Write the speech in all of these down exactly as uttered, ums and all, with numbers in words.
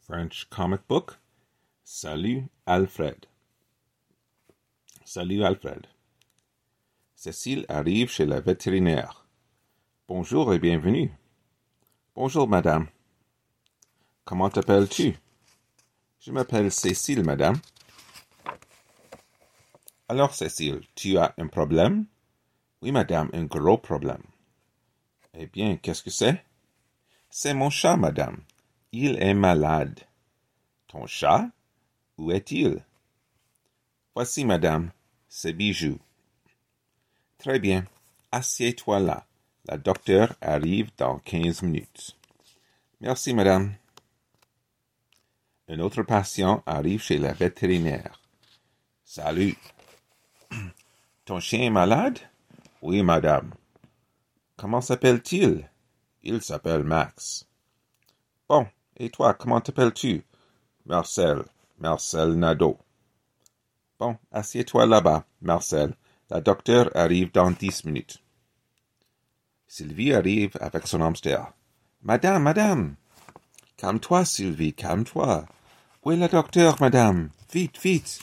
French comic book. Salut Alfred. Salut Alfred. Cécile arrive chez la vétérinaire. Bonjour et bienvenue. Bonjour madame. Comment t'appelles-tu? Je m'appelle Cécile, madame. Alors Cécile, tu as un problème? Oui madame, un gros problème. Eh bien, qu'est-ce que c'est? C'est mon chat, madame. Il est malade. Ton chat? Où est-il? Voici, madame, ses bijoux. Très bien. Assieds-toi là. La docteure arrive dans quinze minutes. Merci, madame. Un autre patient arrive chez la vétérinaire. Salut. Ton chien est malade? Oui, madame. Comment s'appelle-t-il? Il s'appelle Max. Bon, et toi, comment t'appelles-tu? Marcel. Marcel Nadeau. Bon, assieds-toi là-bas, Marcel. La docteure arrive dans dix minutes. Sylvie arrive avec son hamster. Madame, madame. Calme-toi, Sylvie, calme-toi. Où est la docteure, madame? Vite, vite.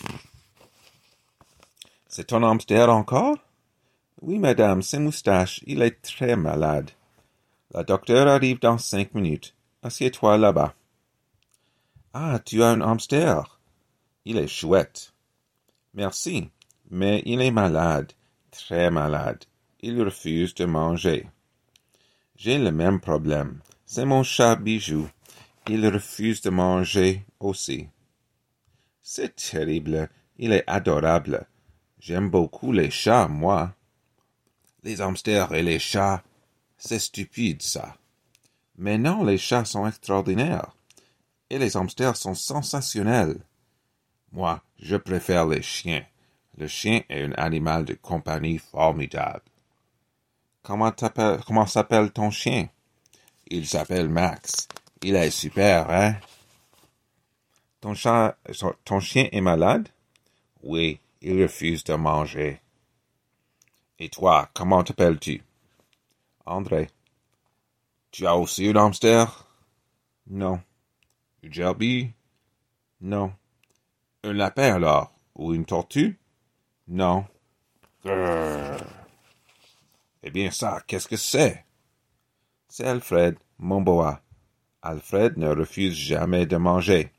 C'est ton hamster encore? Oui, madame, c'est Moustache. Il est très malade. La docteure arrive dans cinq minutes. Assieds-toi là-bas. Ah, tu as un hamster. Il est chouette. Merci, mais il est malade, très malade. Il refuse de manger. J'ai le même problème. C'est mon chat Bijou. Il refuse de manger aussi. C'est terrible. Il est adorable. J'aime beaucoup les chats, moi. Les hamsters et les chats, c'est stupide, ça. Mais non, les chats sont extraordinaires. Et les hamsters sont sensationnels. Moi, je préfère les chiens. Le chien est un animal de compagnie formidable. Comment t'appelles, comment s'appelle ton chien? Il s'appelle Max. Il est super, hein? Ton chat, ton chien est malade? Oui, il refuse de manger. Et toi, comment t'appelles-tu? André. Tu as aussi un hamster? Non. Une gerbille? Non. Un lapin alors? Ou une tortue? Non. Grrr. Eh bien ça, qu'est-ce que c'est? C'est Alfred, mon boa. Alfred ne refuse jamais de manger.